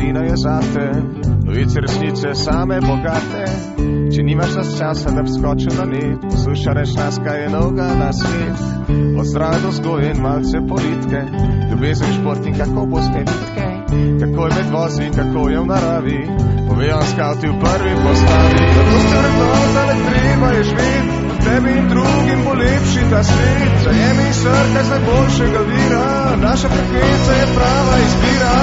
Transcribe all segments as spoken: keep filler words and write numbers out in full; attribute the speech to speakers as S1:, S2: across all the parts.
S1: vina je zate, novice resnice same bogate. Če nimaš nas časa, da bi skočil na net, poslušaj reš nas, kaj je novega na svet. Od zdrave do vzgoje in malce politike, ljubezen, šport in kako boste bitke, kako je med vozi, kako je v naravi, povejo skavti v prvi postavi. Zato se vrednota ne treba je živeti, tebi in drugim bo lepši ta svet. Zajemi srkaj z najboljšega vira, naša frekvenca je prava izbira.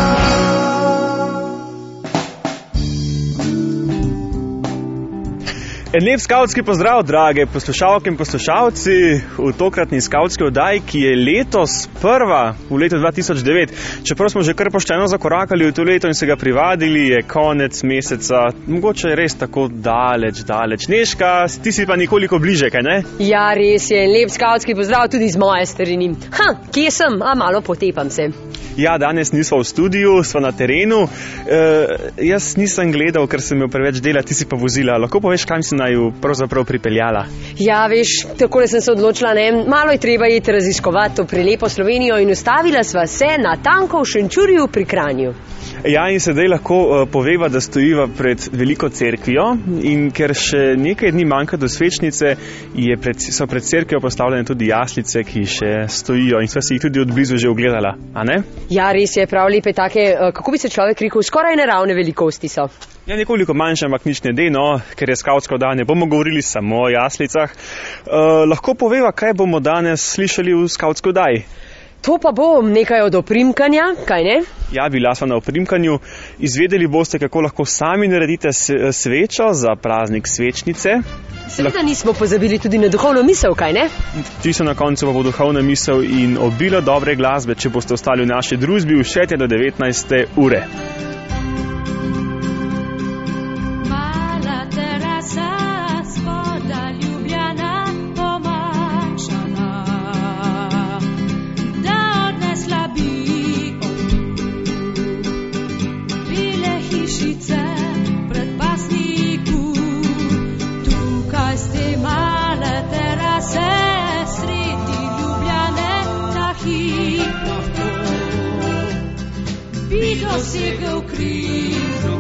S2: En lep skavtski pozdrav, drage poslušalke in poslušalci, v tokratni skavtski oddaji, ki je letos prva v letu dva tisoč devet. Čeprav smo že kar pošteno zakorakali v to leto in se ga privadili, je konec meseca, mogoče je res tako daleč, daleč. Nežka, ti si pa nekoliko bliže, kaj ne?
S3: Ja, res je, en lep skavtski pozdrav tudi z moje strani. Ha, kje sem? A malo potepam se.
S2: Ja, danes nismo v studiu, smo na terenu. E, jaz nisem gledal, ker sem imel preveč dela, ti si pa vozila. Lahko poveš, kam si naju pravzaprav pripeljala?
S3: Ja, veš, takole sem se odločila, ne, malo je treba iti raziskovati to prelepo Slovenijo in ustavila sva se na tanko v Šenčurju pri Kranju.
S2: Ja, in sedaj lahko uh, poveva, da stojiva pred veliko cerkvijo in ker še nekaj dni manjka do svečnice, je pred, so pred cerkvijo postavljene tudi jaslice, ki še stojijo in sva si jih tudi od blizu že ogledala, a ne?
S3: Ja, res je, prav lepe take, uh, kako bi se človek rekel, skoraj naravne velikosti so.
S2: Ja, nekoliko manjše, ampak nič ne de, no, ker je skavtsko dan, ne bomo govorili samo o jaslicah. Uh, lahko poveva, kaj bomo danes slišali v skavtsko oddaji?
S3: To pa bo nekaj od oprimkanja, kaj ne?
S2: Ja, bila sva na oprimkanju. Izvedeli boste, kako lahko sami naredite svečo za praznik svečnice.
S3: Seveda nismo pozabili tudi na duhovno misel, kaj ne?
S2: Čisto na koncu pa bo duhovna misel in obilo dobre glasbe, če boste ostali v naši družbi v šete do devetnajste ure.
S4: Dosegel krizo,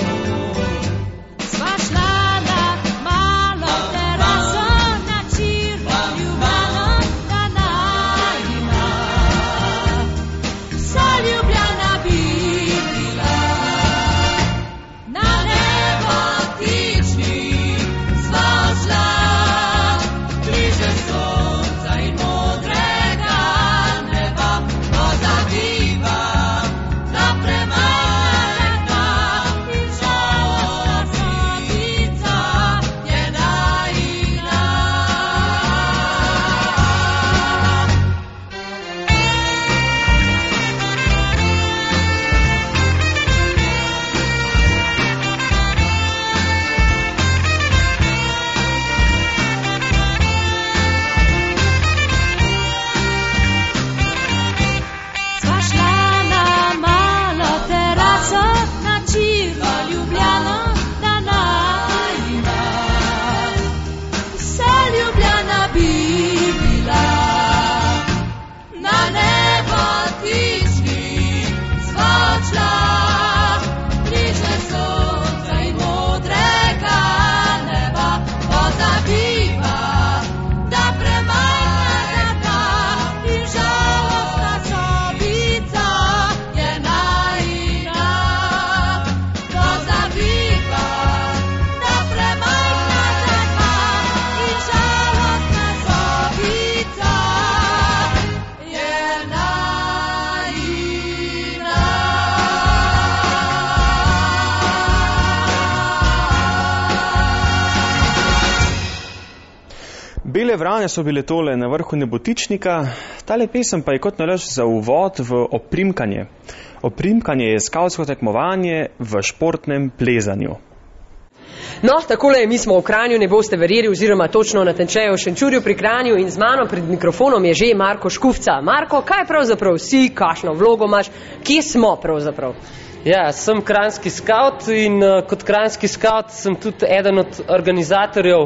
S4: sva šla na malo teraso na Čirko, Ljubljano, da najma. Vsa Ljubljana bi bila na nebotični, sva šla bliže sonca in modrega neba, pozabiva.
S2: Bele vrane so bile tole na vrhu Nebotičnika, tale pesem pa je kot nalaž za uvod v oprimkanje. Oprimkanje je skavtsko tekmovanje v športnem plezanju.
S3: No, takole, mi smo v Kranju, ne boste verjeli, oziroma točno natančneje v Šenčurju pri Kranju in z mano pred mikrofonom je že Marko Škufca. Marko, kaj pravzaprav si, kakšno vlogo imaš, kje smo pravzaprav?
S5: Ja, sem kranjski skavt in uh, kot kranjski skavt sem tudi eden od organizatorjev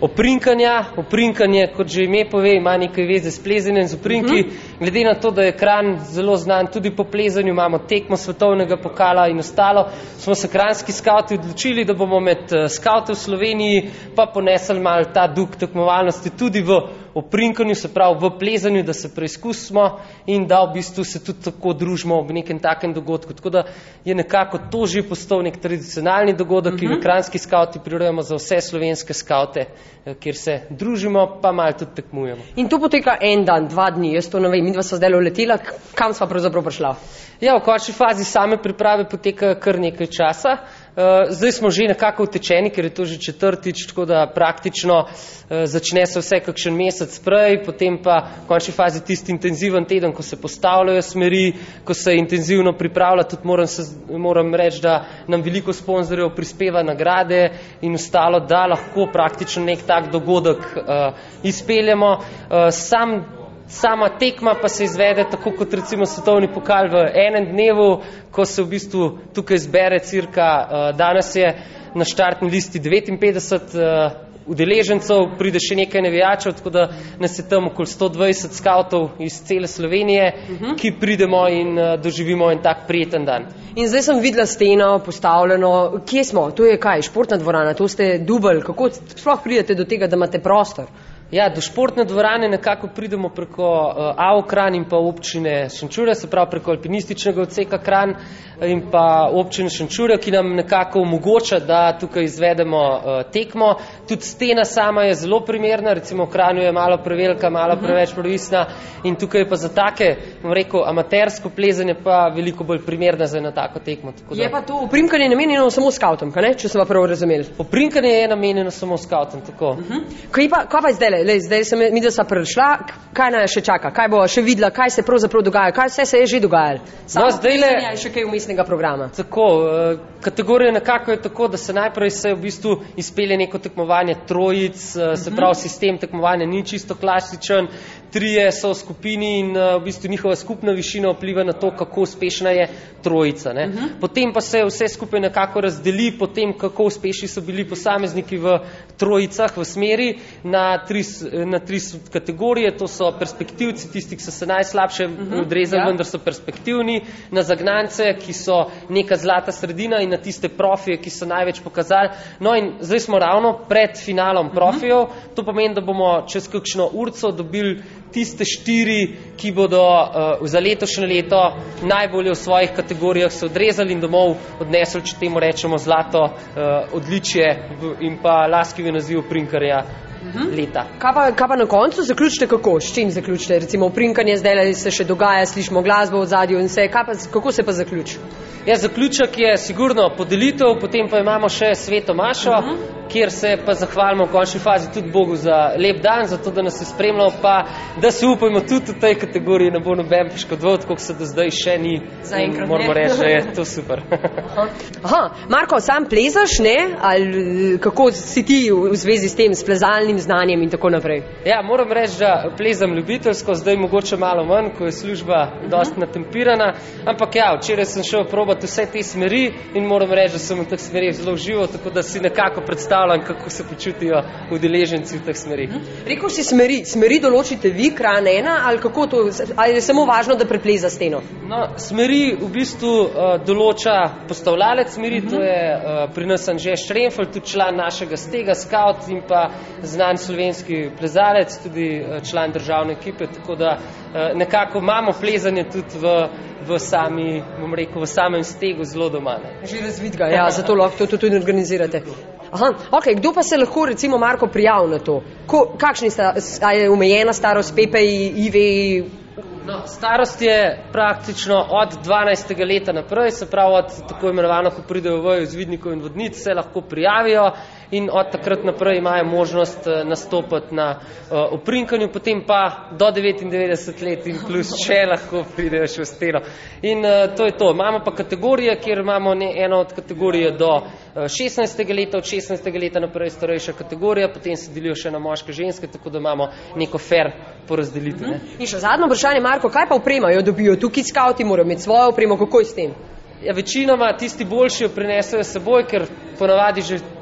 S5: Oprinkanja, oprinkanje, kot že ime pove, ima nekaj veze s plezanjem z oprinki. Uh -huh. Glede na to, da je Kranj zelo znan tudi po plezanju, imamo tekmo svetovnega pokala in ostalo, smo se kranjski skavti odločili, da bomo med skavte v Sloveniji pa ponesli malo ta duh tekmovalnosti tudi v oprinkanju, se pravi v plezanju, da se preizkusimo in da v bistvu se tudi tako družimo ob nekem takem dogodku. Tako da je nekako to že postal nek tradicionalni dogodek, uh -huh. ki ga kranjski skavti prirejamo za vse slovenske skavte, kjer se družimo, pa malo tudi tekmujemo.
S3: In to poteka en dan, dva dni, jaz to ne vem, midva sva zdaj letela, kam sva pravzaprav prišla?
S5: Ja, v končni fazi same priprave poteka kar nekaj časa. Uh, zdaj smo že nekako utečeni, ker je to že četrtič, tako da praktično uh, začne se vse kakšen mesec prej, potem pa v končni fazi tisti intenziven teden, ko se postavljajo smeri, ko se intenzivno pripravlja, tudi moram, se, moram reči, da nam veliko sponzorjev prispeva nagrade in ostalo, da lahko praktično nek tak dogodek uh, izpeljemo. Uh, sam Sama tekma pa se izvede tako kot recimo svetovni pokal v enem dnevu, ko se v bistvu tukaj zbere cirka, uh, danes je na štartni listi devetinpetdeset uh, udeležencev, pride še nekaj navijačev, tako da nas je tam okoli sto dvajset skavtov iz cele Slovenije, uh -huh. ki pridemo in uh, doživimo en tak prijeten dan.
S3: In zdaj sem videla steno postavljeno, kje smo? To je kaj, športna dvorana, to ste dubelj, kako sploh pridete do tega, da imate prostor?
S5: Ja, do športne dvorane nekako pridemo preko uh, A O Kranj in pa občine Šenčurja, se pravi preko alpinističnega odseka Kranj in pa občine Šenčurja, ki nam nekako omogoča, da tukaj izvedemo uh, tekmo. Tudi stena sama je zelo primerna, recimo v Kranju je malo prevelika, malo preveč previsna in tukaj je pa za take, bom rekel, amatersko plezanje pa veliko bolj primerna za eno tako tekmo. Tako da...
S3: Je pa to oprinkanje namenjeno samo skavtom, kaj ne, če sem pa prav razumeli?
S5: Oprinkanje je namenjeno samo skavtom, tako. Uh
S3: -huh. Kaj pa, kaj pa zdaj? Lej, zdaj sem mi, da sva prišla, kaj naj še čaka, kaj bo še videla, kaj se pravzaprav dogaja, kaj vse se je že dogajalo. Samo
S5: no, zdaj le
S3: je še kaj umestnega programa.
S5: Tako, kategorija nekako je tako, da se najprej se v bistvu izpelje neko tekmovanje trojic, se pravi sistem tekmovanja ni čisto klasičen, trije so v skupini in v bistvu njihova skupna višina vpliva na to, kako uspešna je trojica. Ne. Uh-huh. Potem pa se vse skupaj nekako razdeli, potem kako uspešni so bili posamezniki v trojicah, v smeri, na tri, na tri kategorije, to so perspektivci, tisti, ki so se najslabše uh-huh. odrezali, ja. vendar so perspektivni, na zagnance, ki so neka zlata sredina in na tiste profije, ki so največ pokazali. No in zdaj smo ravno pred finalom profijev, uh-huh. to pomeni, da bomo čez kakšno urco dobili tiste štiri, ki bodo uh, za letošnje leto najbolje v svojih kategorijah se odrezali in domov odnesli, če temu rečemo, zlato uh, odličje in pa laskivi naziv oprinkarja leta.
S3: Kaj pa, kaj pa na koncu zaključite kako? S čim zaključite? Recimo oprinkanje zdaj se še dogaja, slišimo glasbo v zadju in vse. Kaj pa, kako se pa zaključi?
S5: Ja, zaključek je sigurno podelitev, potem pa imamo še sveto mašo, uh -huh. kjer se pa zahvalimo v končni fazi tudi Bogu za lep dan, za to, da nas je spremljal, pa da se upajmo tudi v tej kategoriji ne bo noben poškodoval, tako se do zdaj še ni.
S3: Zaenkrat
S5: moramo reči, da je to super.
S3: Aha. Aha, Marko, sam plezaš, ne? Ali kako si ti v zvezi s tem, s plezalnim znanjem in tako naprej?
S5: Ja, moram reči, da plezam ljubiteljsko, zdaj mogoče malo manj, ko je služba uh -huh. dosti natempirana, ampak ja, včeraj sem šel probati vse te smeri in moram reči, da sem v teh smerih zelo užival, tako da si nekako predstavljam, kako se počutijo udeleženci v teh smerih.
S3: Uh -huh. Rekel si smeri, smeri določite vi, Kranj ena, ali kako to, ali je samo važno, da prepleza steno?
S5: No, smeri v bistvu uh, določa postavljalec smeri, uh -huh. to je uh, pri nas Anže Štremfelj, tudi član našega stega, scout in pa znan slovenski plezalec, tudi uh, član državne ekipe, tako da uh, nekako imamo plezanje tudi v, v sami, bom rekel, v samem stegu zelo doma. Ne.
S3: Že razvid ga, ja, zato lahko to tudi organizirate. Aha, ok, kdo pa se lahko recimo Marko prijavi na to? Ko, kakšni sta, a je omejena starost Pepe, Ive?
S5: No, starost je praktično od dvanajstega leta naprej, se pravi od tako imenovano, ko pridejo v izvidnikov in vodnic, se lahko prijavijo in od takrat naprej imajo možnost nastopati na uh, oprinkanju, potem pa do devetindevetdeset let in plus še lahko pridejo še v steno. In uh, to je to. Imamo pa kategorije, kjer imamo ne, eno od kategorije do uh, šestnajstega leta, od šestnajstega leta naprej starejša kategorija, potem se delijo še na moške, ženske, tako da imamo neko fair porazdelitev. Ne.
S3: In še zadnjo vprašanje, Marko, kaj pa opremajo? Dobijo tukaj skauti, morajo imeti svojo opremo, kako je s tem?
S5: Ja, večinoma tisti boljši jo prinesejo seboj, ker ponavadi že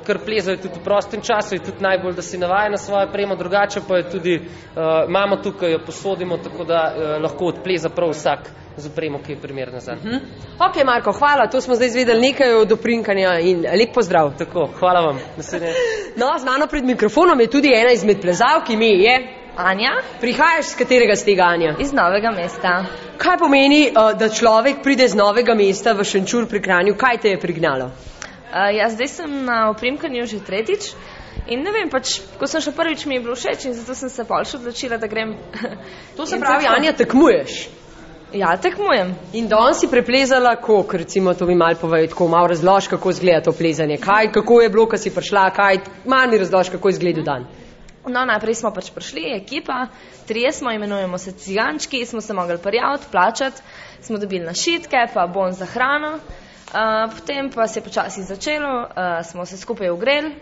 S5: kar plezajo tudi v prostem času, je tudi najbolj, da si navaja na svojo opremo, drugače pa je tudi, uh, imamo tukaj, jo posodimo, tako da uh, lahko odpleza prav vsak z opremo, ki je primerna zanj.
S3: Mhm. Ok, Marko, hvala, to smo zdaj izvedeli nekaj od oprinkanja in lep pozdrav.
S5: Tako, hvala vam. Naslednje.
S3: No, z mano pred mikrofonom je tudi ena izmed plezalk, ime je
S6: Anja
S3: Prihajaš z katerega z tega, Anja?
S6: iz Novega mesta.
S3: Kaj pomeni, uh, da človek pride z Novega mesta v Šenčur pri Kranju? Kaj te je prignalo?
S6: Uh, ja, zdaj sem na oprimkanju že tretjič in ne vem, pač, ko sem še prvič mi je bilo všeč in zato sem se pol še odločila, da grem.
S3: To se
S6: In
S3: pravi,
S6: tako.
S3: Anja, tekmuješ.
S6: Ja, tekmujem.
S3: In danes si preplezala koliko, recimo to mi malo povej, tako malo razlož, kako izgleda to plezanje. Kaj, kako je bilo, ko si prišla, kaj, malo mi razlož, kako je izgledal dan.
S6: No, najprej smo pač prišli, ekipa, trije smo, imenujemo se cigančki, smo se mogli prijaviti, plačati, smo dobili našitke, pa bon za hrano, uh, potem pa se je počasi začelo, uh, smo se skupaj ogreli,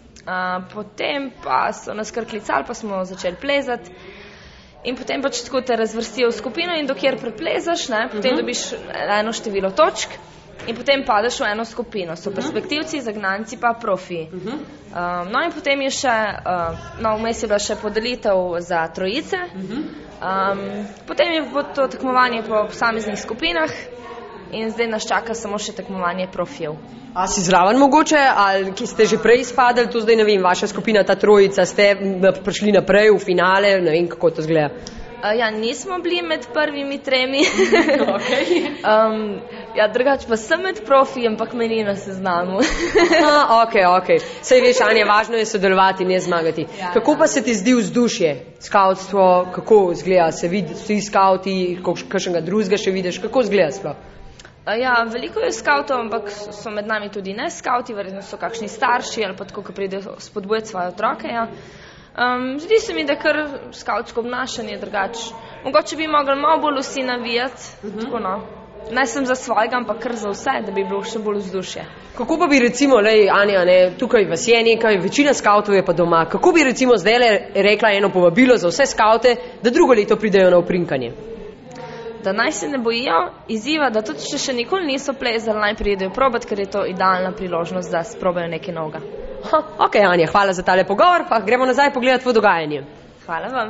S6: uh, potem pa so nas kar klicali, pa smo začeli plezati. In potem pač tako te razvrstijo v skupino in dokjer preplezaš, ne, potem uh-huh. dobiš eno število točk in potem padeš v eno skupino. So perspektivci, zagnanci pa profiji. Uh-huh. Um, no in potem je še, uh, no vmes je bila še podelitev za trojice. Uh-huh. Um, potem je bilo to tekmovanje po posameznih skupinah in zdaj nas čaka samo še tekmovanje profijev.
S3: A si zraven mogoče, ali ki ste že prej izpadali, to zdaj ne vem, vaša skupina, ta trojica, ste prišli naprej v finale, ne vem, kako to zgleda.
S6: Uh, ja, nismo bili med prvimi tremi.
S3: Okay.
S6: um, ja, drugače pa sem med profi, ampak meni na seznamu.
S3: A, ok, ok. Sej veš, Anja, važno je sodelovati, ne zmagati.
S6: Ja,
S3: kako pa se ti zdi vzdušje, skautstvo, kako izgleda, se vidi, vsi skauti, kakšnega drugega še vidiš, kako izgleda sploh?
S6: Ja, veliko je skautov, ampak so med nami tudi ne skauti, verjetno so kakšni starši ali pa tako, ko pridejo spodbujati svoje otroke. Ja. Um, zdi se mi, da kar skautsko obnašanje drugače. Mogoče bi mogli malo bolj vsi navijati, uh-huh. tako no. Ne sem za svojega, ampak kar za vse, da bi bilo še bolj vzdušje.
S3: Kako pa bi recimo, lej, Anja, ne, tukaj vas je nekaj, večina skautov je pa doma, kako bi recimo zdaj le rekla eno povabilo za vse skaute, da drugo leto pridejo na oprinkanje?
S6: Da naj se ne bojijo izziva, da tudi če še nikoli niso plezali, naj pridejo probat, ker je to idealna priložnost, da sprobajo nekaj novega.
S3: Ha, ok, Anja, hvala za tale pogovor, pa gremo nazaj pogledati v dogajanje.
S6: Hvala vam.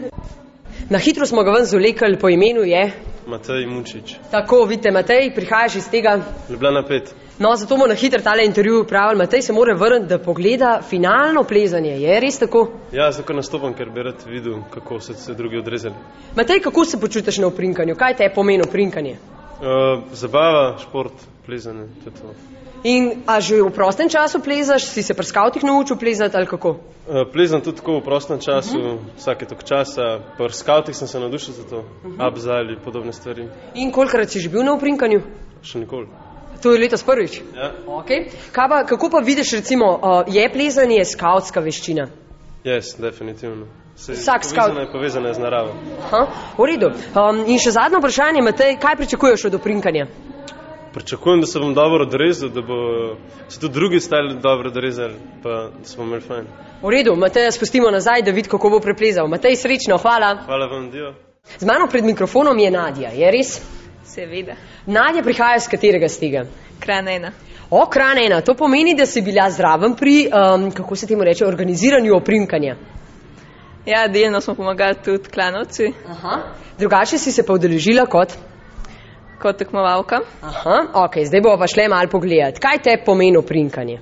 S3: Na hitro smo ga ven zvlekli, po imenu je...
S7: Matej Mučič.
S3: Tako, vidite, Matej, prihajaš iz tega...
S7: Ljubljana pet.
S3: No, zato bomo na hitro tale intervju upravili. Matej se mora vrniti, da pogleda finalno plezanje. Je res tako?
S7: Ja, zato nastopam, ker bi rad videl, kako so se drugi odrezali.
S3: Matej, kako se počutiš na oprinkanju? Kaj te je pomeni oprinkanje?
S7: Uh, zabava, šport, plezanje, to je to.
S3: In a že v prostem času plezaš? Si se pri skautih naučil plezati ali kako?
S7: Uh, plezam tudi tako v prostem času, uh-huh. vsake tok časa. Pri skautih sem se navdušil za to, uh-huh. abza ali podobne stvari.
S3: In kolikrat si že bil na oprinkanju?
S7: Še nikoli.
S3: To je letos prvič?
S7: Ja.
S3: Okay. Kaj pa, kako pa vidiš recimo, uh, je plezanje skautska veščina?
S7: Yes, definitivno. Se,
S3: Vsak skaut.
S7: Povezana je povezana z naravo.
S3: Aha, v redu. Um, in še zadnje vprašanje, Matej, kaj pričakuješ od oprinkanja?
S7: Pričakujem, da se bom dobro odrezal, da bo se tudi drugi stali dobro odrezali, pa da se bomo imeli fajn.
S3: V redu, Mateja spustimo nazaj, da vidi, kako bo preplezal. Matej, srečno, hvala.
S7: Hvala vam, dio.
S3: Z mano pred mikrofonom je Nadja, je res?
S6: Seveda.
S3: Nadja prihaja z katerega z tega?
S6: Kran ena.
S3: O, Kran ena, to pomeni, da si bila zraven pri, um, kako se temu reče, organiziranju oprinkanja.
S8: Ja, delno smo pomagali tudi klanovci.
S3: Aha. Drugače si se pa udeležila kot?
S8: Kot tekmovalka.
S3: Aha, ok, zdaj bomo pa šle malo pogledati. Kaj te pomeni oprinkanje?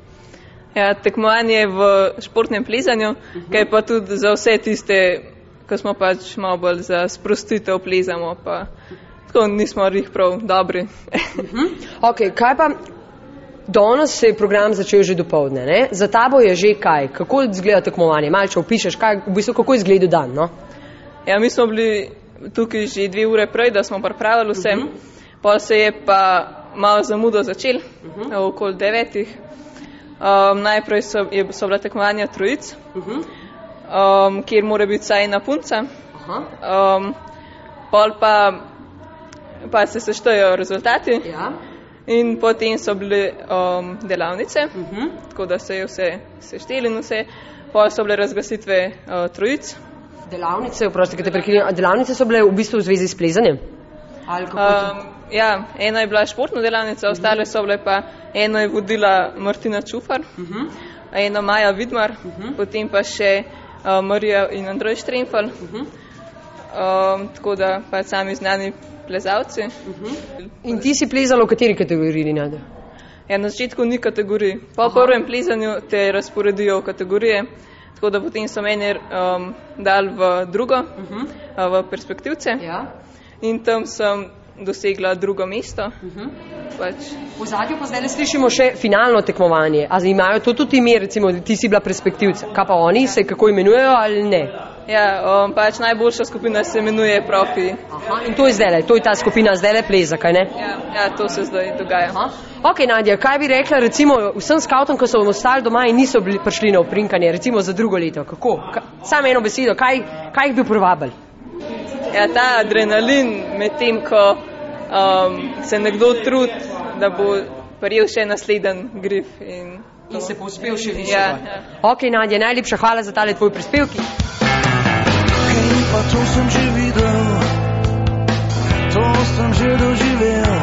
S8: Ja, tekmovanje v športnem plezanju, uh-huh. kaj pa tudi za vse tiste, ko smo pač malo bolj za sprostitev plezamo, pa tako nismo rih prav dobri.
S3: uh-huh. Ok, kaj pa, danes se je program začel že dopoldne, ne? Za tabo je že kaj? Kako izgleda tekmovanje? Malče opišeš, kaj, v bistvu, kako izgleda dan, no?
S8: Ja, mi smo bili tukaj že dve ure prej, da smo pripravili vse. Uh-huh. Pol se je pa malo zamudo začel, uh-huh. okoli devetih. Um, najprej so, je, so bila tekmovanja trojic, uh-huh. um, kjer mora biti vsaj ena punca. Uh-huh. Um, pol pa, pa se seštejo rezultati. Ja. In potem so bile um, delavnice, uh-huh. tako da se je vse sešteli in vse. Pol so bile razglasitve uh, trojic.
S3: Delavnice, vprosti, kaj te prekrijem, delavnice so bile v bistvu v zvezi s plezanjem? Ali kako
S8: um, ja, ena je bila športna delavnica, ostale so bile pa Eno je vodila Martina Čufar, uh -huh. eno Maja Vidmar, uh -huh. potem pa še uh, Marija in Andrej Štremfel. Uh -huh. um, tako da pa sami znani plezalci. Uh
S3: -huh. In ti si plezala v kateri kategoriji, Nada?
S8: Ja, na začetku ni kategorij. Po Aha. prvem plezanju te razporedijo v kategorije, tako da potem so meni um, dali v drugo, uh -huh. uh, v perspektivce. Ja. In tam sem dosegla drugo mesto. Uh -huh. pač.
S3: V zadnjem pa zdaj slišimo še finalno tekmovanje. A imajo to tudi ime, recimo, ti si bila perspektivca. Kaj pa oni, se kako imenujejo ali ne?
S8: Ja, um, pač najboljša skupina se imenuje Profi.
S3: Aha, in to je zdaj, to je ta skupina zdaj pleza, kaj ne?
S8: Ja, ja, to se zdaj dogaja. Aha.
S3: Ok, Nadja, kaj bi rekla recimo vsem skautom, ko so ostali doma in niso bili, prišli na oprinkanje, recimo za drugo leto? Kako? Ka, samo eno besedo, kaj, kaj jih bi privabili?
S8: Ja, ta adrenalin med tem, ko um, se nekdo trudi, da bo prijel še nasleden grif. In,
S3: in se povzpel še više.
S8: Ja, ja.
S3: Ok, Nadja, najlepša hvala za tale tvoj prispevki.
S9: Hej, pa to sem že videl, to sem že doživel.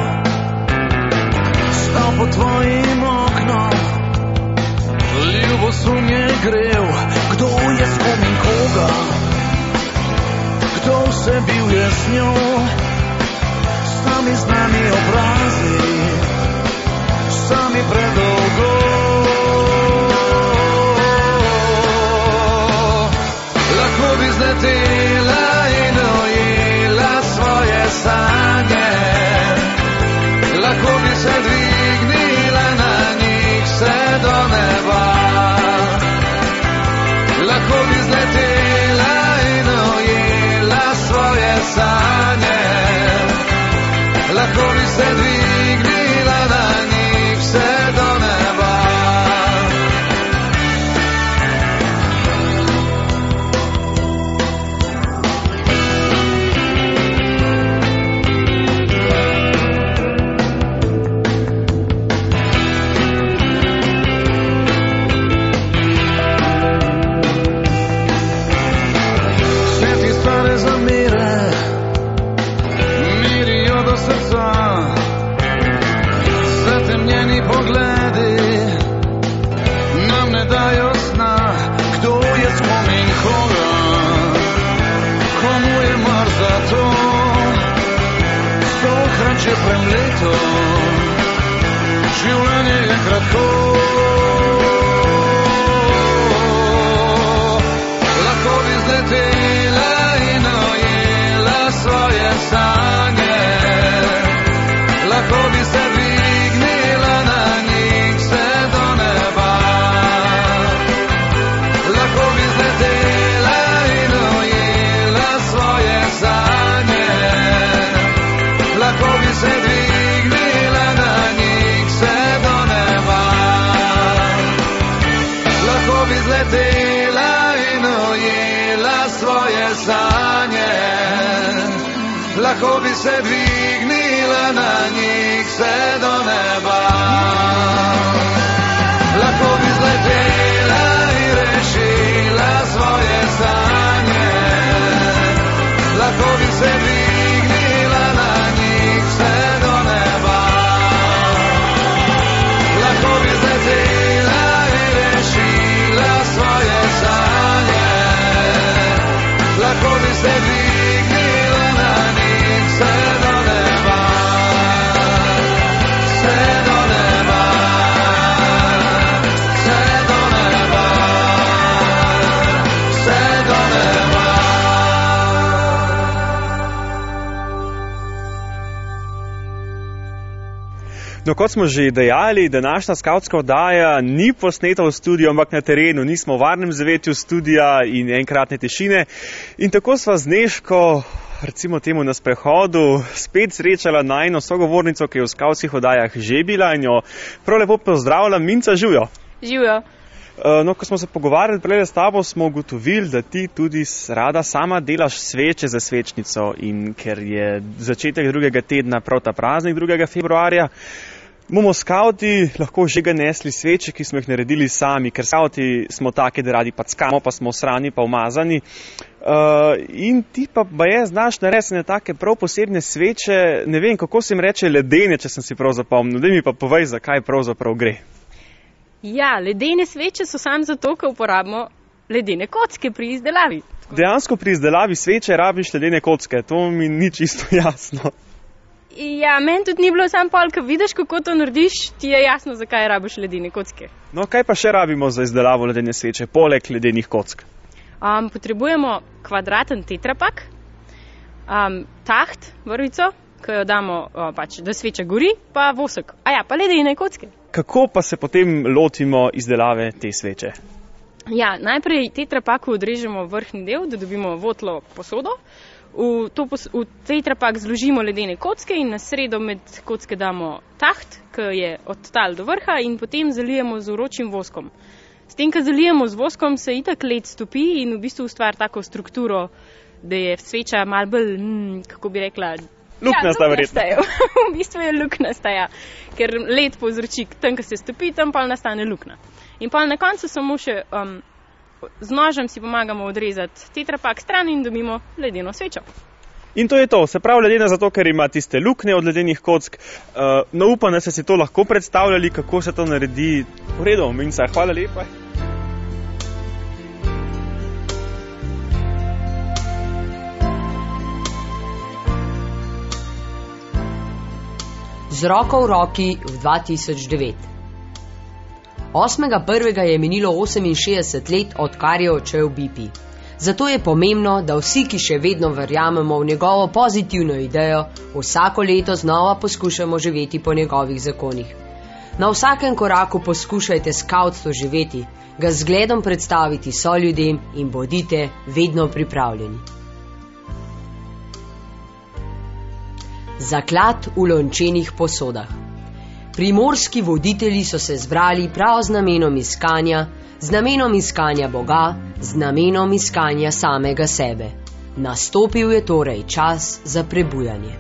S9: Stal pod tvojim oknom, ljubosum je grel. Kdo je s kom in koga, kdo vse bil je z njo, sami znani obrazi, sami predolgo. Lahko bi zletela in ujela svoje sanje, lahko bi se dvignila na njih vse do neba. Lahko bi zletela in ujela svoje sanje, lahko bi se dvignila na njih vse do neba. Zatemnjeni pogledi nam ne dajo sna, kdo je s kom in koga, komu je mar za to, stokrat že premleto, življenje je kratko. Lahko bi zletela in ujela svoje sanje, lahko bi se dvignila na njih vse do neba. Lahko bi zletela in ujela svoje sanje, lahko bi se dvignila na njih vse do neba. Lahko bi zletela in ujela svoje sanje, lahko bi se dvignila na njih vse do neba. Lahko bi zletela in rešila svoje sanje, lahko bi se dvignila na njih vse do neba. Lahko bi zletela in rešila svoje sanje, lahko bi se dvignila na njih vse do neba. Vse do neba, vse do neba, vse do neba.
S2: No, kot smo že dejali, današnja skavtska oddaja ni posneta v studiu, ampak na terenu, nismo v varnem zavetju studia in enkratne tišine. In tako sva z Nežko, recimo temu na sprehodu, spet srečala najino sogovornico, ki je v skavtskih oddajah že bila in jo prav lepo pozdravljam. Minca, živjo.
S8: Živjo.
S2: No, ko smo se pogovarjali prej s tabo, smo ugotovili, da ti tudi rada sama delaš sveče za svečnico in ker je začetek drugega tedna prav ta praznik drugega februarja, bomo skavti lahko že ga nesli sveče, ki smo jih naredili sami, ker skavti smo taki, da radi packamo, pa smo srani, pa umazani. Uh, in ti pa baje znaš narediti ne take prav posebne sveče, ne vem, kako se jim reče ledene, če sem si prav zapomnil. Daj mi pa povej, zakaj pravzaprav gre.
S10: Ja, ledene sveče so sam zato, ker uporabimo ledene kocke pri izdelavi.
S2: Dejansko pri izdelavi sveče rabiš ledene kocke, to mi ni čisto jasno.
S10: Ja, meni tudi ni bilo sam pol, ko vidiš, kako to narediš, ti je jasno, zakaj rabiš ledene kocke.
S2: No, kaj pa še rabimo za izdelavo ledene sveče, poleg ledenih kock?
S10: Um, potrebujemo kvadraten tetrapak, um, taht, vrvico, ki jo damo, o, pač, da sveča gori, pa vosek. A ja, pa ledene kocke.
S2: Kako pa se potem lotimo izdelave te sveče?
S10: Ja, najprej tetrapaku odrežemo vrhnji del, da dobimo votlo posodo. V, to pos, v tetrapak zložimo ledene kocke in na sredo med kocke damo taht, ki je od tal do vrha in potem zalijemo z vročim voskom. S tem, ko zalijemo z voskom, se itak led stopi in v bistvu ustvari tako strukturo, da je sveča malo bolj, mm, kako bi rekla,
S2: luknasta
S10: ja,
S2: verjetno.
S10: V bistvu je luknasta, ja. Ker led povzroči, tam, ko se stopi, tam pa nastane lukna. In pa na koncu samo še um, z nožem si pomagamo odrezati tetrapak stran in dobimo ledeno svečo.
S2: In to je to, se pravi ledena zato, ker ima tiste luknje od ledenih kock. Uh, no, upam, da ste si to lahko predstavljali, kako se to naredi. V redu, Minca, hvala lepa.
S3: Z roko v roki v dva tisoč devet. osmega prvega je minilo oseminšestdeset let, odkar je odšel B P. Zato je pomembno, da vsi, ki še vedno verjamemo v njegovo pozitivno idejo, vsako leto znova poskušamo živeti po njegovih zakonih. Na vsakem koraku poskušajte skavtstvo živeti, ga z zgledom predstaviti soljudem in bodite vedno pripravljeni. Zaklad v lončenih posodah. Primorski voditelji so se zbrali prav z namenom iskanja, z namenom iskanja Boga, z namenom iskanja samega sebe. Nastopil je torej čas za prebujanje.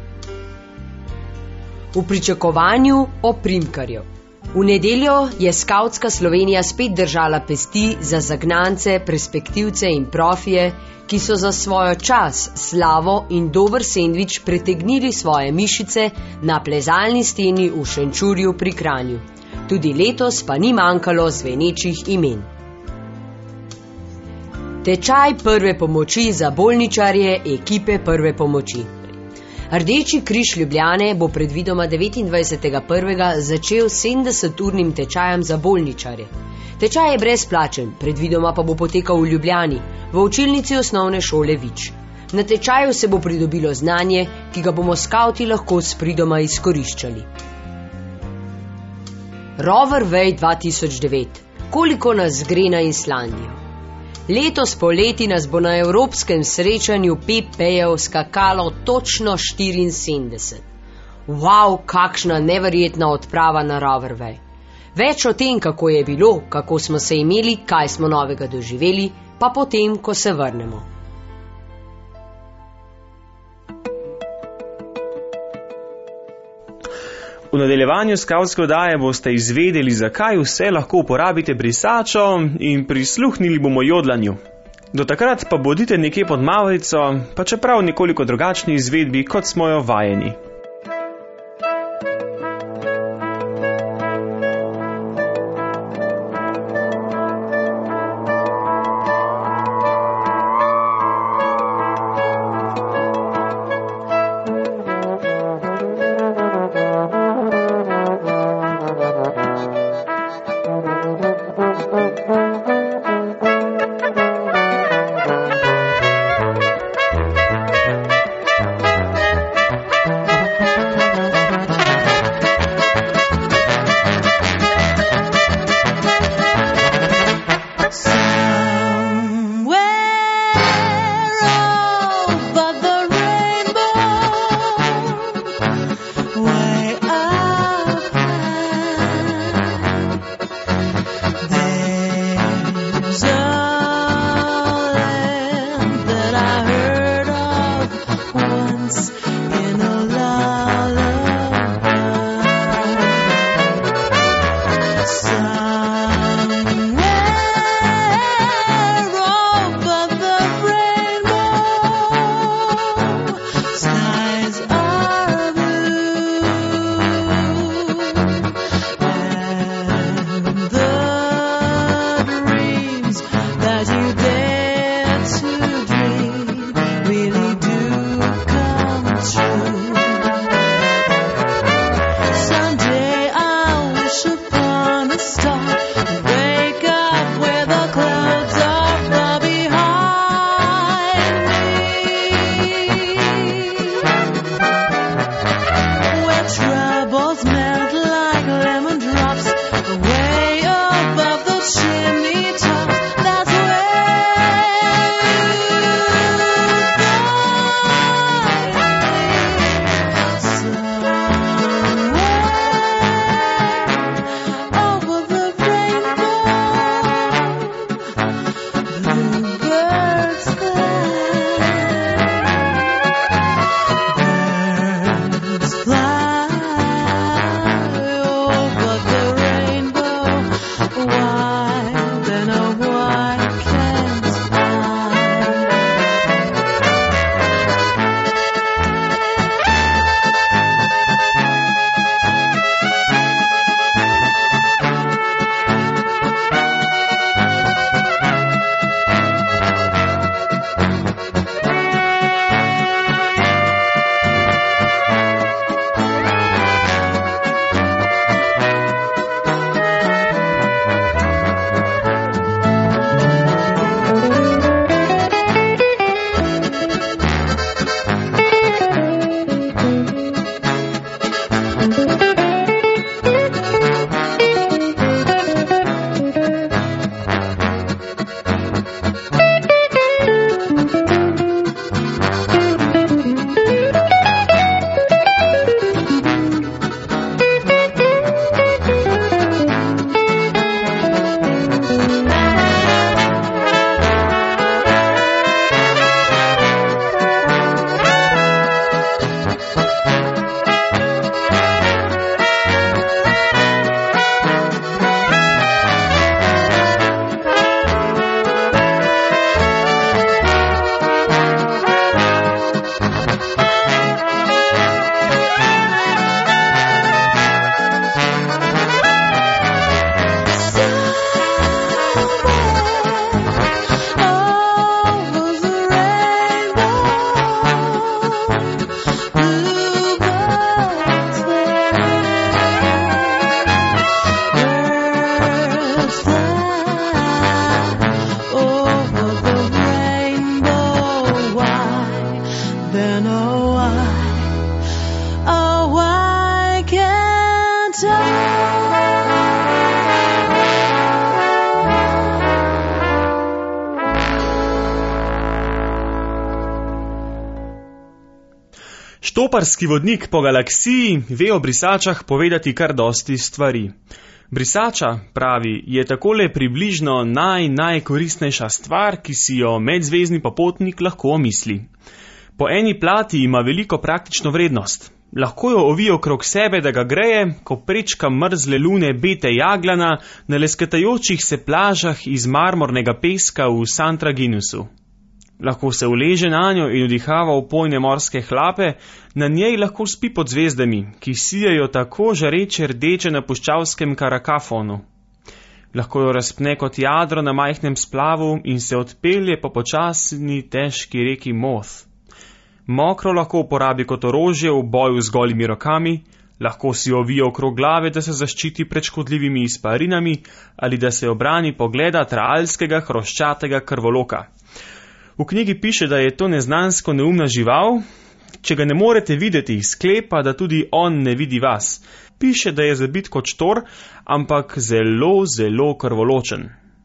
S3: V pričakovanju oprimkarjev. V nedeljo je Skavtska Slovenija spet držala pesti za zagnance, perspektivce in profije, ki so za svojo čas, slavo in dober sendvič pretegnili svoje mišice na plezalni steni v Šenčurju pri Kranju. Tudi letos pa ni manjkalo zvenečih imen. Tečaj prve pomoči za bolničarje ekipe prve pomoči. Rdeči križ Ljubljane bo predvidoma devetindvajsetega prvega začel sedemdeseturnim tečajem za bolničarje. Tečaj je brezplačen, predvidoma pa bo potekal v Ljubljani, v učilnici osnovne šole Vič. Na tečaju se bo pridobilo znanje, ki ga bomo skavti lahko s pridoma izkoriščali. Rover Way dva tisoč devet. Koliko nas gre na Islandijo? Letos poleti nas bo na evropskem srečanju P P-jev skakalo točno štiriinsedemdeset. Wow, kakšna neverjetna odprava na Rover Way. Več o tem, kako je bilo, kako smo se imeli, kaj smo novega doživeli, pa potem, ko se vrnemo.
S2: V nadaljevanju skavtske oddaje boste izvedeli, zakaj vse lahko uporabite brisačo in prisluhnili bomo jodlanju. Do takrat pa bodite nekje pod mavrico, pa čeprav nekoliko drugačni izvedbi, kot smo jo vajeni.
S4: Wake up where the clouds are far behind me, where troubles melt like lemon drops way above the chimney tops. That's
S2: Štoparski vodnik po galaksiji ve o brisačah povedati kar dosti stvari. Brisača, pravi, je takole približno naj, najkoristnejša stvar, ki si jo medzvezdni popotnik lahko omisli. Po eni plati ima veliko praktično vrednost. Lahko jo ovije okrog sebe, da ga greje, ko prečka mrzle lune bete jaglana na lesketajočih se plažah iz marmornega peska v Santraginusu. Lahko se uleže na njo in vdihava opojne morske hlape, na njej lahko spi pod zvezdami, ki sijajo tako žareče rdeče na puščavskem Karakafonu. Lahko jo razpne kot jadro na majhnem splavu in se odpelje po počasni težki reki Moth. Mokro lahko uporabi kot orožje v boju z golimi rokami, lahko si ovije okrog glave, da se zaščiti pred škodljivimi izparinami ali da se obrani pogleda traalskega hroščatega krvoloka. V knjigi piše, da je to neznansko neumna žival, če ga ne morete videti, sklepa, da tudi on ne vidi vas. Piše, da je zabit kot štor, ampak zelo, zelo krvoločen.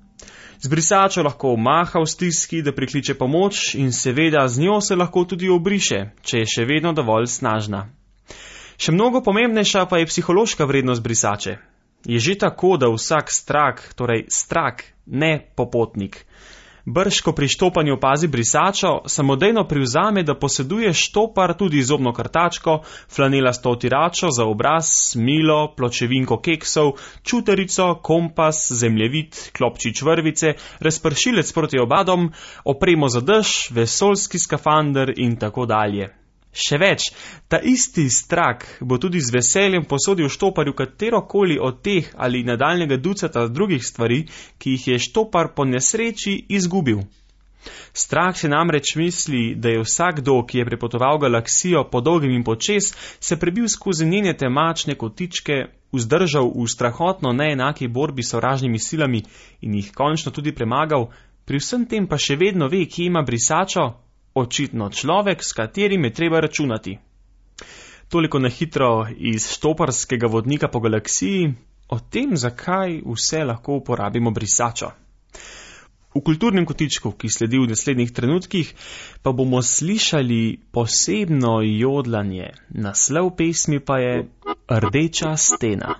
S2: Z brisačo lahko maha v stiski, da prikliče pomoč in seveda z njo se lahko tudi obriše, če je še vedno dovolj snažna. Še mnogo pomembnejša pa je psihološka vrednost brisače. Je že tako, da vsak strak, torej strak, ne popotnik, brž, ko pri štopanju opazi brisačo, samodejno privzame, da poseduje štopar tudi zobno krtačko, flanelasto otiračo za obraz, milo, pločevinko keksov, čutarico, kompas, zemljevid, klopčič vrvice, razpršilec proti obadom, opremo za dež, vesoljski skafander in tako dalje. Še več, ta isti strak bo tudi z veseljem posodil štoparju katerokoli od teh ali nadaljnega ducata drugih stvari, ki jih je štopar po nesreči izgubil. Strah se namreč misli, da je vsakdo, ki je prepotoval galaksijo po dolgem in počes, se prebil skozi njene temačne kotičke, vzdržal v strahotno neenaki borbi s sovražnimi silami in jih končno tudi premagal, pri vsem tem pa še vedno ve, kje ima brisačo, očitno človek, s katerim je treba računati. Toliko na hitro iz štoparskega vodnika po galaksiji, o tem, zakaj vse lahko uporabimo brisačo. V kulturnem kotičku, ki sledi v naslednjih trenutkih, pa bomo slišali posebno jodlanje. Naslov pesmi pa je Rdeča stena.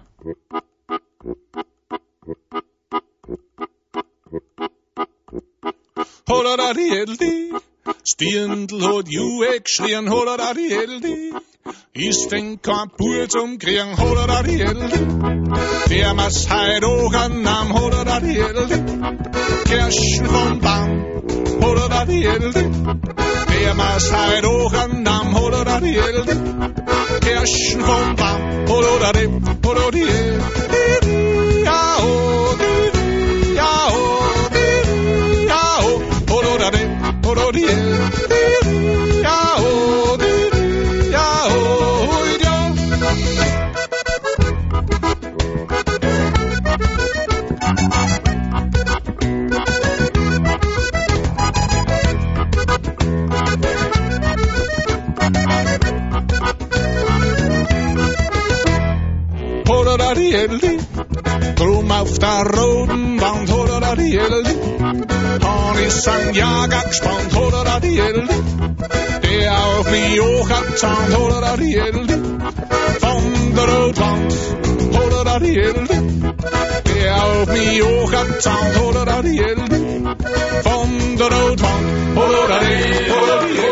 S11: Holleradeldi, Stirndlhot Juek, Schrien Holleradeldi, ist den Kampurt umkring Holleradeldi, der Masheid Ogan am Holleradeldi, Kirschen vom Baum, Holleradeldi, der Masheid Ogan am Holleradeldi, Kirschen vom Baum, Holleradeldi, Holleradeldi, ja, oh, ja, oh, ja, oh, Holleradeldi, Holleradeldi, ja, oh, ja, oh, ja. Holleradeldi, drum auf der roten Wand, Holleradeldi, han ist ein Jager gespannt, Holleradeldi, der auf mich hoch abzahnt, Holleradeldi, von der Rotwand, Holleradeldi, der auf mich hoch abzahnt, Holleradeldi, von der Rotwand, Holleradeldi, Holleradeldi.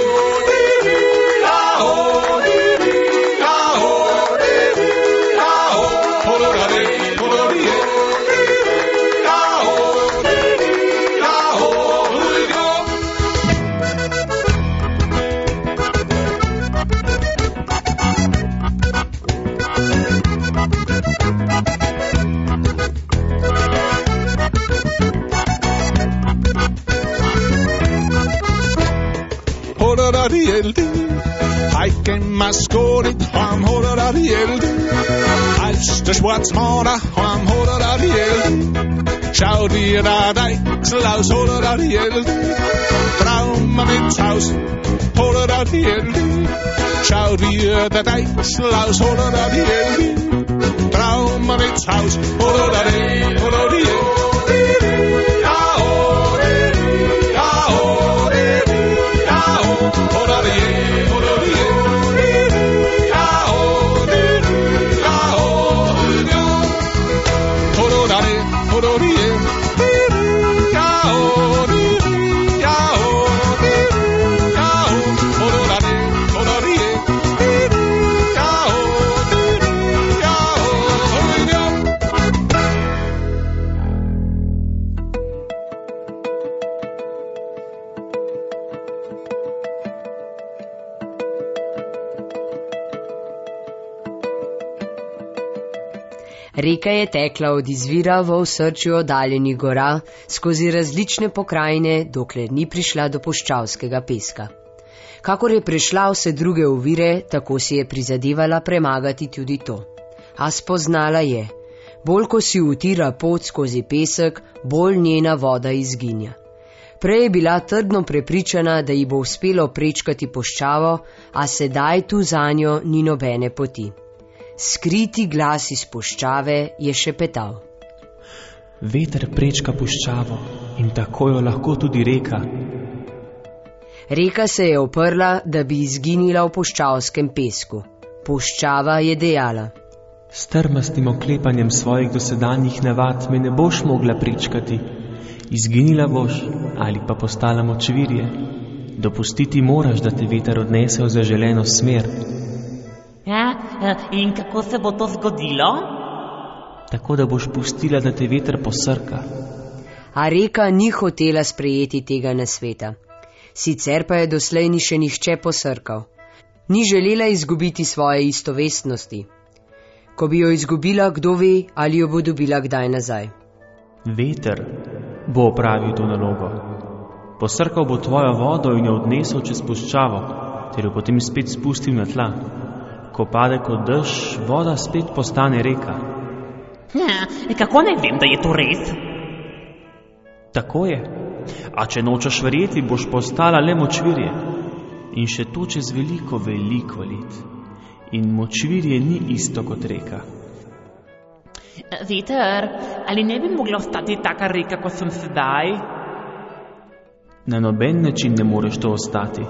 S11: Holleradeldi, Heiken Maskorit, ham Holleradeldi, als der Schwarzmaler, ham Holleradeldi, schau dir da Deichsel aus, Holleradeldi, Traum ins Haus, Holleradeldi, schau dir da Deichsel aus, Holleradeldi, Traum ins Haus, Holleradeldi, Holleradeldi.
S3: Reka je tekla od izvira v osrčju oddaljenih gora skozi različne pokrajine, dokler ni prišla do puščavskega peska. Kakor je prešla vse druge ovire, tako si je prizadevala premagati tudi to. A spoznala je, bolj ko si utira pot skozi pesek, bolj njena voda izginja. Prej je bila trdno prepričana, da ji bo uspelo prečkati puščavo, a sedaj tu zanjo ni nobene poti. Skriti glas iz puščave je šepetal.
S2: Veter prečka puščavo in tako jo lahko tudi reka.
S3: Reka se je oprla, da bi izginila v puščavskem pesku. Puščava je dejala:
S2: S trmastim oklepanjem svojih dosedanjih navad me ne boš mogla prečkati. Izginila boš ali pa postala močvirje. Dopustiti moraš, da te veter odnese v zaželeno smer.
S12: Ja, in kako se bo to zgodilo?
S2: Tako, da boš pustila, da te veter posrka.
S3: A reka ni hotela sprejeti tega nasveta. Sicer pa je doslej ni še nihče posrkal. Ni želela izgubiti svoje istovestnosti. Ko bi jo izgubila, kdo ve, ali jo bo dobila kdaj nazaj.
S2: Veter bo opravil to nalogo.
S13: Posrkal bo tvojo vodo in jo odnesel čez puščavo, ter jo potem spet spustil na tla. Ko pade kot dež, voda spet postane reka.
S12: Ja, kako naj vem, da je to res?
S13: Tako je. A če nočeš verjeti, boš postala le močvirje. In še to čez veliko, veliko let. In močvirje ni isto kot reka.
S12: Veter, ali ne bi mogla ostati taka reka, kot sem sedaj?
S13: Na noben način ne moreš to ostati.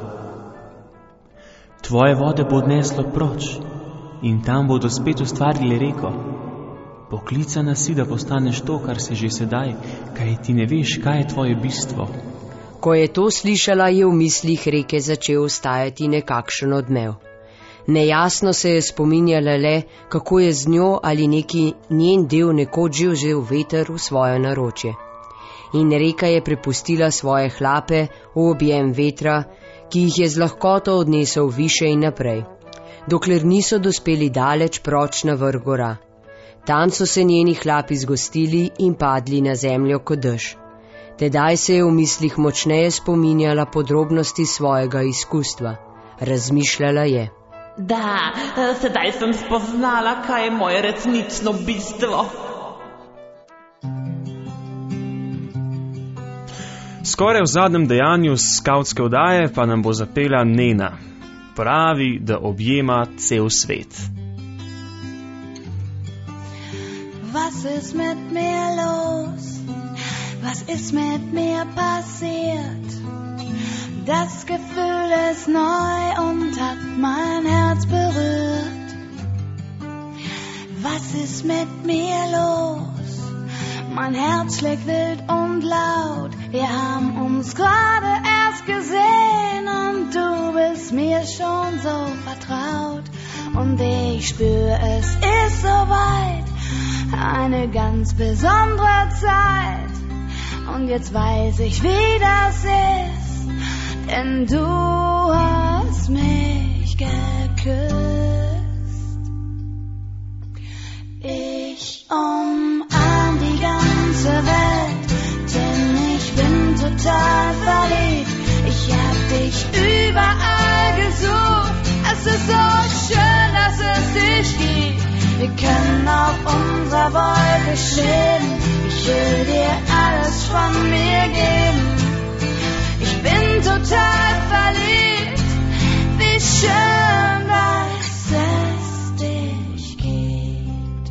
S13: Tvoje vode bo odneslo proč in tam bodo spet ustvarili reko. Poklicana si, da postaneš to, kar si že sedaj, kaj ti ne veš, kaj je tvoje bistvo.
S3: Ko je to slišala, je v mislih reke začel ostajati nekakšen odmev. Nejasno se je spominjala le, kako je z njo ali neki njen del nekoč že vzel veter v svoje naročje. In reka je prepustila svoje hlape v objem vetra, ki jih je z lahkoto odnesel više in naprej, dokler niso dospeli daleč proč na vrh gora. Tam so se njeni hlapi zgostili in padli na zemljo kot dež. Tedaj se je v mislih močneje spominjala podrobnosti svojega izkustva. Razmišljala je.
S12: Da, sedaj sem spoznala, kaj je moje resnično bistvo.
S2: Skoraj v zadnjem dejanju skavtske oddaje pa nam bo zapela Nena. Pravi, da objema cel svet.
S14: Was ist mit mir los? Was ist mit mir passiert? Das Gefühl ist neu und hat mein Herz berührt. Was ist mit mir los? Mein Herz schlägt wild und laut. Wir haben uns gerade erst gesehen und du bist mir schon so vertraut. Und ich spür, es ist soweit, eine ganz besondere Zeit. Und jetzt weiß ich, wie das ist, denn du hast mich geküsst. Ich umarm die ganze Welt, denn ich bin total verliebt. Ich hab dich überall gesucht. Es ist so schön, dass es dich gibt. Wir können auf unserer Wolke schweben. Ich will dir alles von mir geben. Ich bin total verliebt. Wie schön, dass es dich gibt.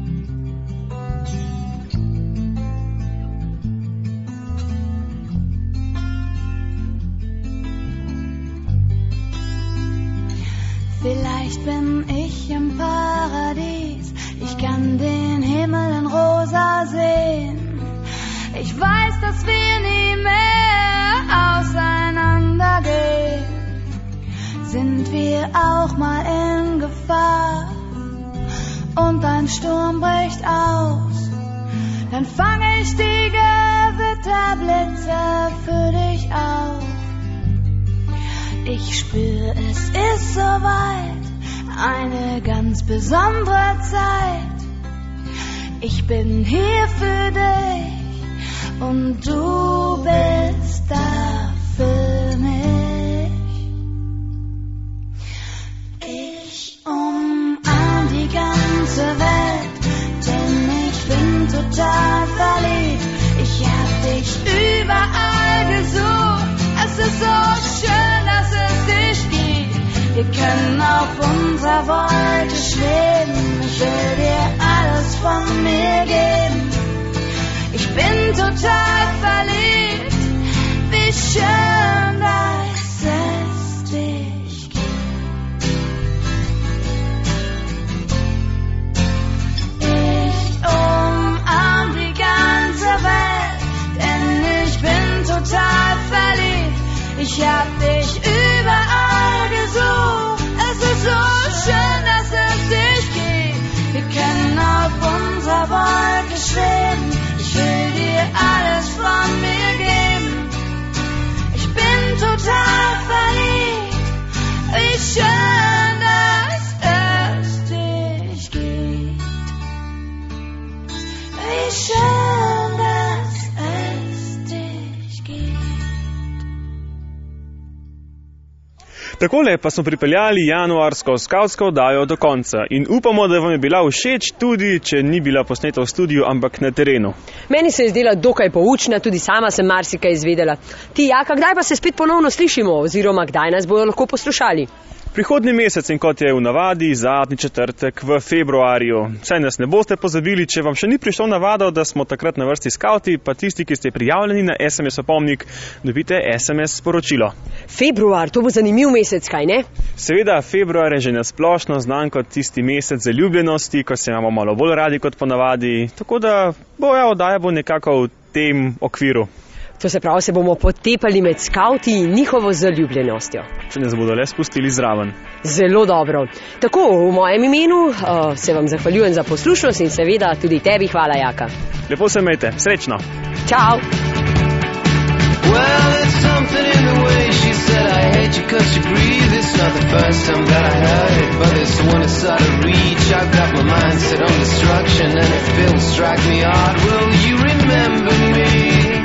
S14: Vielleicht bin ich im Paradies. Ich kann den Himmel in rosa sehen. Ich weiß, dass wir nie mehr auseinandergehen. Sind wir auch mal in Gefahr und ein Sturm bricht aus, dann fange ich die Gewitterblitze für dich auf. Ich spür, es ist soweit, eine ganz besondere Zeit. Ich bin hier für dich und du bist da für mich. Ich umarm die ganze Welt, denn ich bin total verliebt. Ich hab dich überall gesucht. Es ist so schön, dass es dich gibt. Wir können auf unserer Wolke schweben. Ich will dir alles von mir geben. Ich bin total verliebt. Wie schön, dass es dich gibt. Ich umarm die ganze Welt, denn ich bin total verliebt. Ich hab dich überall gesucht. Es ist so schön, dass es dich gibt. Wir können auf unserer Wolke schweben. Ich will dir alles von mir geben. Ich bin total
S2: Takole pa smo pripeljali januarsko skavtsko oddajo do konca in upamo, da vam je bila všeč tudi, če ni bila posneta v studiu, ampak na terenu.
S3: Meni se je zdela dokaj poučna, tudi sama sem marsikaj izvedela. Ti, Jaka, kdaj pa se spet ponovno slišimo oziroma kdaj nas bojo lahko poslušali?
S2: Prihodnji mesec in kot je v navadi, zadnji četrtek v februarju. Saj nas ne boste pozabili, če vam še ni prišlo navado, da smo takrat na vrsti skavti, pa tisti, ki ste prijavljeni na es em es opomnik, dobite es em es sporočilo.
S3: Februar, to bo zanimiv mesec, kaj ne?
S2: Seveda, februar je že nasplošno znan kot tisti mesec zaljubljenosti, ko se imamo malo bolj radi kot ponavadi, tako da boja oddaja bo nekako v tem okviru.
S3: To se pravi, se bomo potepali med skavti in njihovo zaljubljenostjo.
S2: Če nas bodo le spustili zraven.
S3: Zelo dobro. Tako, v mojem imenu uh, se vam zahvaljujem za poslušnost in seveda tudi tebi hvala, Jaka.
S2: Lepo se imejte, srečno.
S3: Čau.
S15: Well, it's something in the way she said I hate you cause you breathe. It's not the first time that I heard it, but it's one it's out of reach. I've got my mind set on destruction and it feels strike me hard. Will you remember me?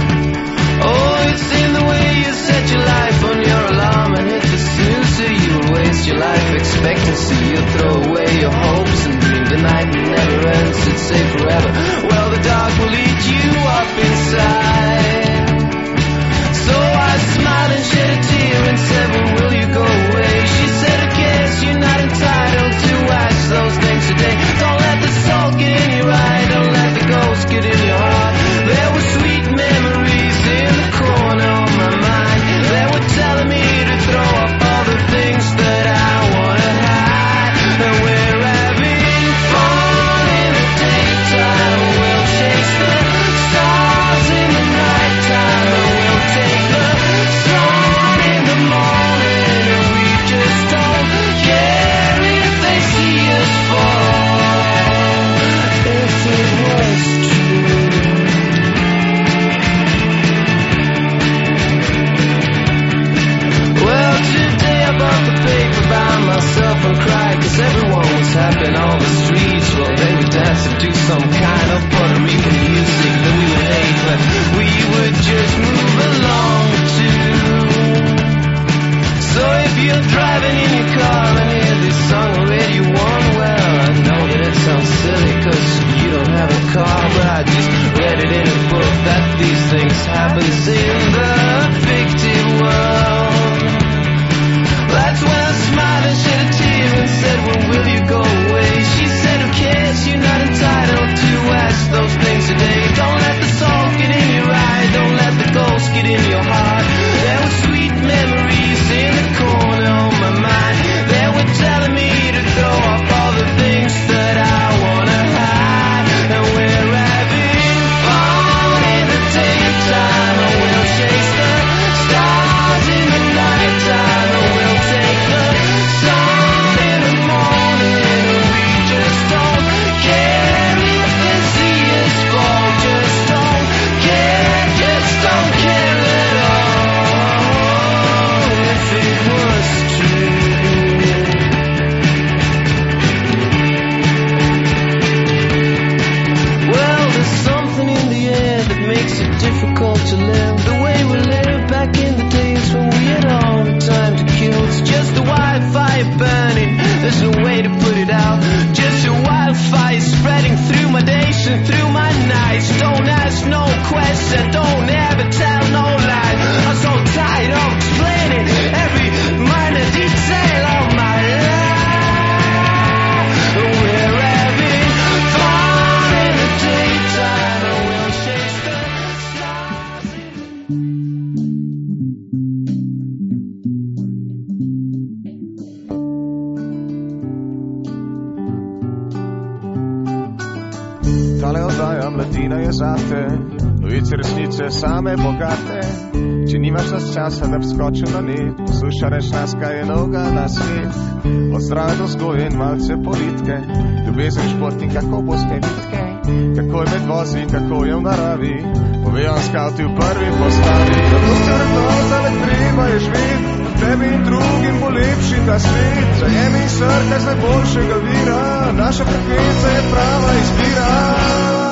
S15: Oh, it's in the way you set your life on your alarm and hit the snooze, so you'll waste your life expectancy. You'll throw away your hopes and dream the night never ends. It's say forever. Well, the dark will eat you up inside. So I smiled and shed a tear and said, well, will you go away? She said, I guess you're not entitled to ask those things today. Don't let the salt get in your eye, don't let the ghost get in your heart. There were sweet memories in the corner of my mind. They were telling me to throw up all the things that I wanna hide. And we're having fun in the daytime. We'll chase the stars in the nighttime. And we'll take the sun in the morning. And we just don't care if they see us fall. If it was true. Well, today I bought the paper by myself and cried cause everyone was happy on all the streets. Well, they would dance and do some kind of Puerto Rican music that we would hate, but we would just move along too. So if you're driving in your car and hear this song on Radio one, well, I know that it sounds silly cause you don't have a car, but I just read it in a book that these things happen in the fictive world. That's when I smiled and shed a tear and said, well, will you go away? She said, who cares? You're not entitled to ask those things today. Don't let the salt get in your eye. Don't let the ghost get in your heart. There were sweet memories in the corner of my mind. They were telling me to throw up all the things that I wanna hide. And we're having fun in the daytime. And we'll chase the stars in the nighttime. And we'll take the sun in the morning. And we just don't care if they see us fall. Just don't care, just don't care at all. If it was true. Well, there's something in the air that makes it difficult to live the way we lived back in the days when we had all the time to kill. It's just a wildfire burning, there's no way to put it out. Just a wildfire spreading through my days and through my nights. Don't ask no question, don't ever tell no lie. I'm so tired of explaining every minor detail of my life. We're having fun in the daytime and we'll chase the stars in
S1: Tale oddaja Mladina je zate, novice resnice same bogate. Če nimaš nas časa, da bi skočil na net, poslušaj reč nas, kaj je novega na svet. Od zdrave do vzgoje in malce politike, ljubezen, šport in kako boste vitke. Kako je med vozi, kako je v naravi, povejo skavti v prvi postavi. Zato se vrednota, le treba je živeti, tebi in drugim bo lepši ta svet. Zajemi in srkaj z najboljšega vira, naša frekvenca je prava izbira.